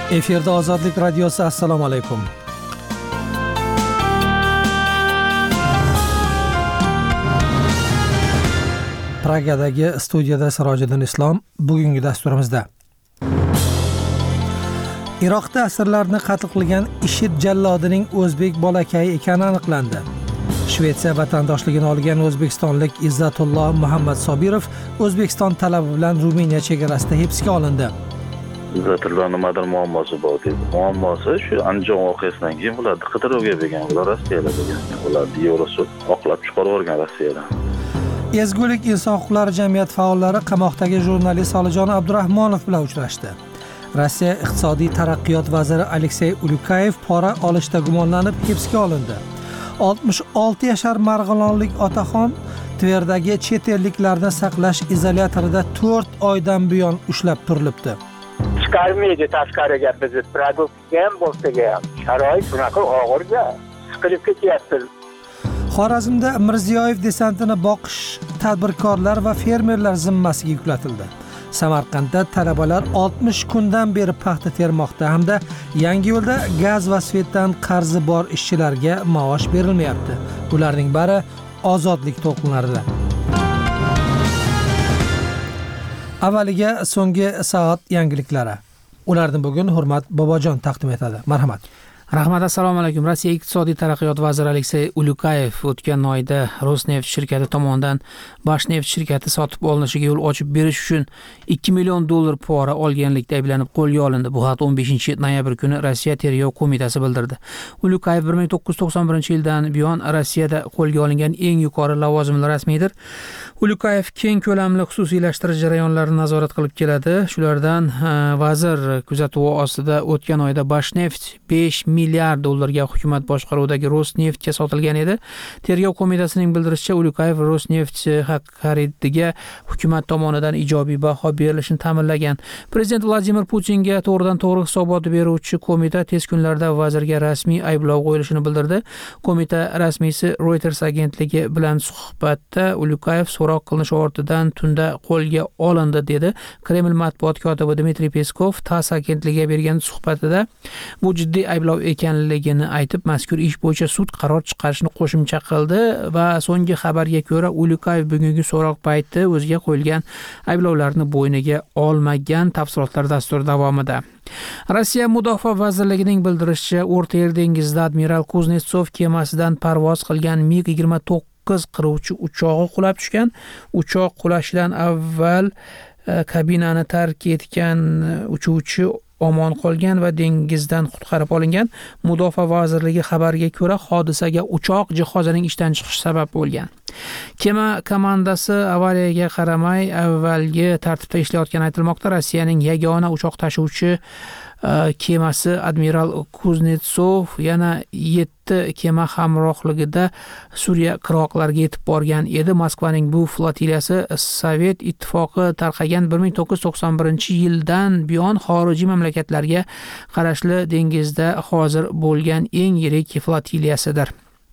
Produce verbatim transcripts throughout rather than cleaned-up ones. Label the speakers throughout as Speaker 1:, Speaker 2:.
Speaker 1: Efirda Ozodlik radiosi. Assalomu alaykum. Pragadagi studiyada Sirojiddin Islom. Bugungi dasturimizda Iroqda asirlarni qatl qilgan IShID jallodining o'zbek bolakayi ekani aniqlandi. Shvetsiya vatandoshligini olgan o'zbekistonlik Izzatulloh Muhammad Sobirov O'zbekiston talabi bilan Ruminiya chegarasida hibsga olindi.
Speaker 2: Izzatulloh nimadir muammosi bor deydi. Muammosi shu Andijon voqeasidan keyin ularni qidiruvga bergan, ular Rossiyada bo'lgan. Ularni Yevrosud oqlab chiqarib yuborgan Rossiyadan.
Speaker 1: Ezgulik inson huquqlari jamiyati faollari qamoqdagi jurnalist Solijon Abdurahmonov bilan uchrashdi. Rossiya iqtisodiy taraqqiyot vaziri Aleksey Ulyukayev pora olishda gumonlanib hibsga olindi. oltmish olti yashar marg'ilonlik otaxon Tverdagi chet elliklarni saqlash izolyatorida to'rt oydan buyon ushlab turilibdi.
Speaker 3: Chiqarmaydi tashqariga bizni produktga ham bo'lsaga ham. Sharoit shunaqa og'irda, siqilib ketyapti.
Speaker 1: Xorazmda Mirziyoyev desantini boqish tadbirkorlar va fermerlar zimmasiga yuklatildi. Samarqandda talabalar oltmish kundan beri paxta termoqda hamda Yangiyo'lda gaz va svetdan qarzi bor ishchilarga maosh berilmayapti. Ularning bari ozodlik to'lqinlarida. Avvaliga so'nggi soat yangiliklari. Ularni bugun Hurmat Bobojon taqdim etadi. Marhamat.
Speaker 4: Rahmat, assalomu alaykum. Rossiya iqtisodiy taraqqiyot vaziri Aleksey Ulyukayev o'tgan oyda Rosneft shirkati tomonidan Bashneft shirkati sotib olinishiga yo'l ochib berish uchun ikki million dollar pora olganlikda ayblanib qo'lga olindi. Bu haqda o'n beshinchi noyabr kuni Rossiya tergov qo'mitasi bildirdi. Ulyukayev bir ming to'qqiz yuz to'qson birinchi yildan buyon Rossiyada qo'lga olingan eng yuqori lavozimli rasmiydir. Ulyukayev keng ko'lamli xususiylashtirish jarayonlarini nazorat qilib keladi. Shulardan vazir kuzatuvi ostida o'tgan oyda Bashneft besh milliard dollarga hukumat boshqaruvidagi Rosneftga sotilgan edi. Tergov qo'mitasining bildirishicha, Ulyukayev Rosneft xaridiga hukumat tomonidan ijobiy baho berilishini ta'minlagan. Prezident Vladimir Putinga to'g'ridan to'g'ri hisobot beruvchi qo'mita tez kunlarda vazirga rasmiy ayblov qo'yilishini bildirdi. Qo'mita rasmiysi Reuters agentligi bilan suhbatda Ulyukayev so'roq qilinish ortidan tunda qo'lga olindi dedi. Kreml matbuot kotibi Dmitriy Peskov TASS agentligiga bergan suhbatida bu jiddiy ayblov ekanligini aytib, mazkur ish bo'yicha sud qaror chiqarishni qo'shimcha qildi va so'nggi xabarga ko'ra Ulyukayev bugungi so'roq payti o'ziga qo'yilgan ayblovlarni bo'yniga olmagan. Tafsilotlar dastur davomida. Rossiya Mudofaa vazirligining bildirishicha, O'rta Yer dengizida admiral Kuznetsov kemasidan parvoz qilgan MiG yigirma to'qqiz qiruvchi uchog'i qulab tushgan. Uchoq qulashidan avval kabinani tark etgan uchuvchi omon qolgan va dengizdan qutqarib olingan. Mudofaa vazirligi xabariga ko'ra, hodisaga uchoq jihozining ishdan chiqishi sabab bo'lgan. Kema komandasi avariyaga qaramay avvalgi tartibda ishlayotgani aytilmoqda. Rossiyaning yagona uchoq tashuvchi kemasi admiral Kuznetsov yana yetti kema hamrohligida Suriya qirg'oqlariga yetib borgan edi. Moskvaning bu flotiliyasi Sovet ittifoqi tarqagan bir ming to'qqiz yuz to'qson birinchi yildan buyon xorijiy mamlakatlarga qarashli dengizda hozir bo'lgan eng yirik flotiliyasidir.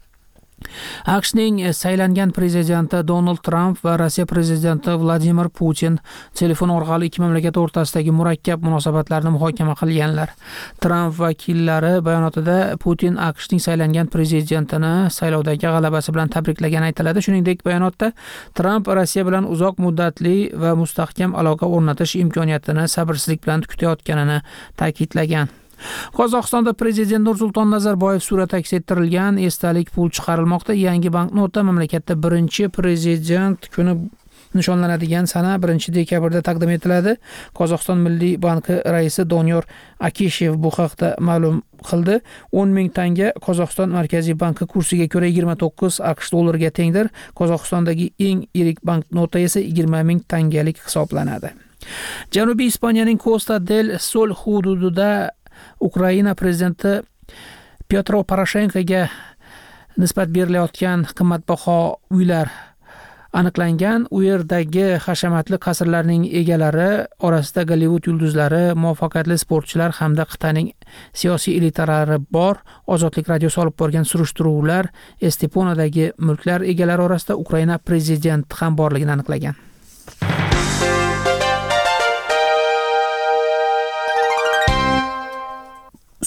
Speaker 4: AQShning saylangan prezidenti Donald Trump va Rossiya prezidenti Vladimir Putin telefon orqali ikki mamlakat o'rtasidagi murakkab munosabatlarni muhokama qilganlar. Trump vakillari bayonotida Putin AQShning saylangan prezidentini saylovdagi g'alabasi bilan tabriklagani aytiladi. Shuningdek, bayonotda Trump Rossiya bilan uzoq muddatli va mustahkam aloqa o'rnatish imkoniyatini sabrsizlik bilan kutayotganini ta'kidlagan. Qozog'istonda prezident Nursulton Nazarboyev surati aks ettirilgan esdalik pul chiqarilmoqda. Yangi banknota mamlakatda birinchi prezident kuni nishonlanadigan sana birinchi dekabrda taqdim etiladi. Qozog'iston Milliy banki raisi Doniyor Akishev bu haqda ma'lum qildi. o'n ming tanga Qozog'iston Markaziy banki kursiga ko'ra yigirma to'qqiz AQSh dollariga tengdir. Qozog'istondagi eng yirik banknota esa yigirma ming tangalik hisoblanadi. Janubiy Ispaniyaning Costa del Sol hududida Ukraina prezidenti Petro Poroshenkoga nisbat berilayotgan qimmatbaho uylar aniqlangan. U yerdagi hashamatli qasrlarning egalari orasida Gollivud yulduzlari, muvaffaqiyatli sportchilar hamda qit'aning siyosiy elitalari bor. Ozodlik radiosi olib borgan surishtiruvlar Esteponadagi mulklar egalari orasida Ukraina prezidenti ham borligini aniqlagan.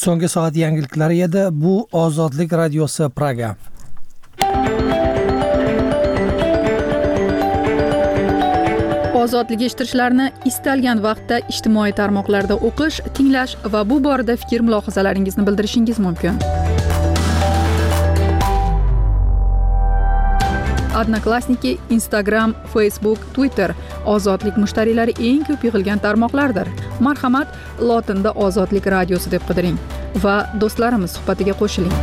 Speaker 1: So'nggi soat yangiliklari edi. Bu Ozodlik radiosi Praga.
Speaker 5: Ozodlik eshittirishlarni istalgan vaqtda ijtimoiy tarmoqlarda o'qish, tinglash va bu borada fikr mulohazalaringizni bildirishingiz mumkin. Odnoklassniki, Instagram, Facebook, Twitter Ozodlik mushtariylari eng ko'p yig'ilgan tarmoqlardir. Marhamat, lotinda Ozodlik radiosi deb qidiring va do'stlarimiz suhbatiga qo'shiling.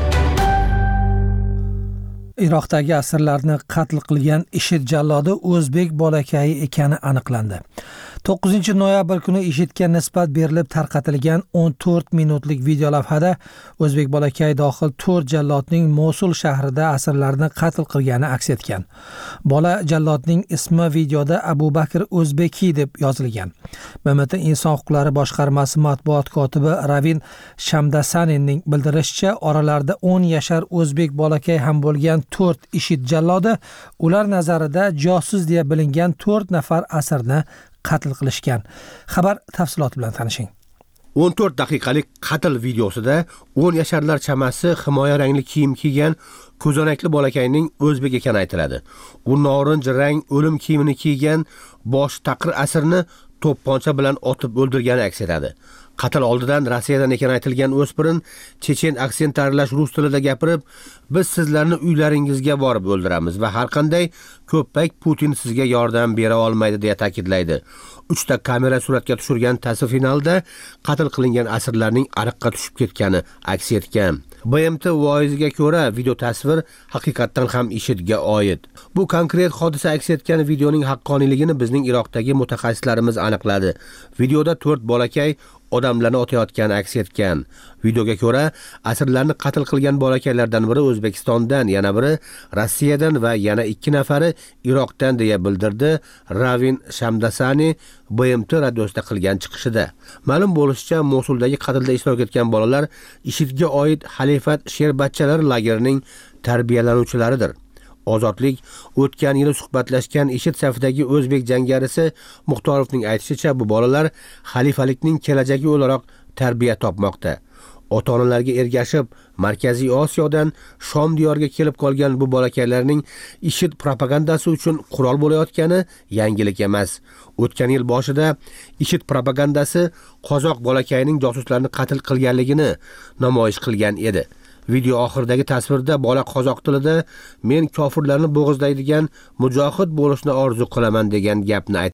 Speaker 1: Iroqdagi asirlarni qatl qilgan IShID jallodi o'zbek bolakayi ekani aniqlandi. to'qqizinchi noyabr kuni IShIDga nisbat berilib tarqatilgan o'n to'rt minutlik video lavhada o'zbek bolakayi dohil to'rt jallodning Mosul shahrida asirlarni qatl qilgani aks etgan. Bola jallodning ismi videoda Abu Bakr O'zbeki deb yozilgan. B M T Inson huquqlari boshqarmasi matbuot kotibi Ravin Shamdasaninning bildirishicha, oralarida o'n yashar o'zbek bolakay ham bo'lgan to'rt IShID jallodi ular nazarida josus deya bilingan to'rt nafar asirni qatl qilishgan. Xabar tafsiloti bilan tanishing.
Speaker 6: o'n to'rt daqiqalik qatl videosida o'n yasharlar chamasi himoya rangli kiyim kiygan ko'zanakli bolakayning o'zbek ekani aytiladi. U norinj rang o'lim kiyimini kiygan bosh taqir asirni to'pponcha bilan otib o'ldirgani aks etadi. Qatl oldidan Rossiyadan ekani aytilgan o'spirin chechen aksent aralash rus tilida gapirib, biz sizlarni uylaringizga borib o'ldiramiz va har qanday ko'ppak Putin sizga yordam bera olmaydi deya ta'kidlaydi. uchta kamera suratga tushirgan tasvir finalda qatl qilingan asirlarning ariqqa tushib ketgani aks etgan. B M T voiziga ko'ra video tasvir haqiqatdan ham IShIDga oid. Bu konkret hodisa aks etgan videoning haqqoniyligini bizning Iroqdagi mutaxassislarimiz aniqladi. Videoda to'rt bolakay odamlarni otayotgani aks etgan. Videoga ko'ra, asirlarni qatl qilgan bolakaylardan biri O'zbekistondan, yana biri Rossiyadan va yana ikki nafari Iroqdan deya bildirdi Ravin Shamdasani B M T radiosida qilgan chiqishida. Ma'lum bo'lishicha, Mosuldagi qatlda ishtirok etgan bolalar IShIDga oid Halifat Sherbatchalar lagerining tarbiyalanuvchilaridir. Ozodlik o'tgan yili suhbatlashgan IShID safidagi o'zbek jangarisi Muxtorovning aytishicha, bu bolalar xalifalikning kelajagi o'laroq tarbiya topmoqda. Ota-onalarga ergashib, Markaziy Osiyodan Shom diyoriga kelib qolgan bu bolakaylarning IShID propagandasi uchun qurol bo'layotgani yangilik emas. O'tgan yil boshida IShID propagandasi qozoq bolakayining josuslarni qatl qilganligini namoyish qilgan edi. Video oxiridagi tasvirda bola qozoq tilida men kofirlarni bo'g'izlaydigan mujohid bo'lishni orzu qilaman degan gapni aytdi.